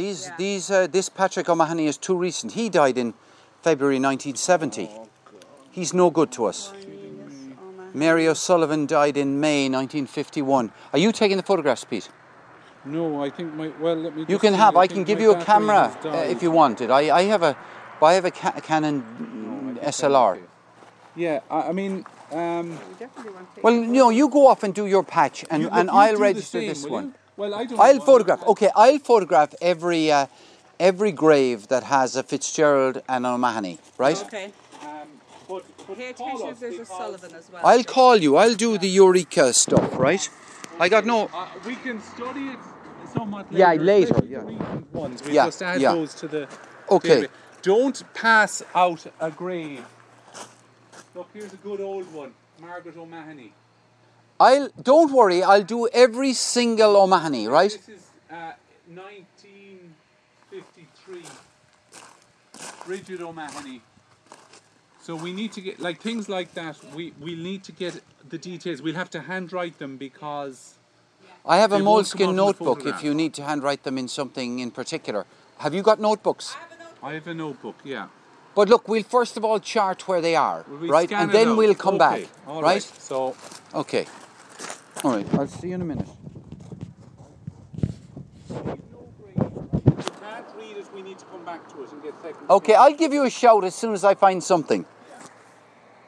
This Patrick O'Mahony is too recent. He died in February 1970. He's no good to us. Mary O'Sullivan died in May 1951. Are you taking the photographs, Pete? No, I think let me. You can have. I can give you a camera if you want it. I have a Canon SLR. Okay. Yeah, I mean. Well, you go off and do your patch, and I'll register this one. Well, I don't. I'll photograph. Okay, I'll photograph every grave that has a Fitzgerald and O'Mahony, right? Okay. But Pay attention if there's a Sullivan as well. I'll call you. I'll do the Eureka stuff, right? I got no. We can study it somewhat later. Yeah, later. Yeah. Recent ones. We Yeah, just add yeah. those to the. Okay. database. Don't pass out a grave. Look, here's a good old one, Margaret O'Mahony. Don't worry. I'll do every single O'Mahony, right? This is 1953. Bridget O'Mahony. So we need to get things like that. We need to get the details. We'll have to handwrite them because I have a they won't come out moleskin in the notebook if photograph. you need to handwrite them in something in particular. Have you got notebooks? I have a notebook. Yeah. But look, we'll first of all chart where they are, Will we right? scan And it then out? we'll come Okay, back, all right? So Okay. All right. I'll see you in a minute. if you can't read it, we need to come back to it and get second. Okay, I'll give you a shout as soon as I find something.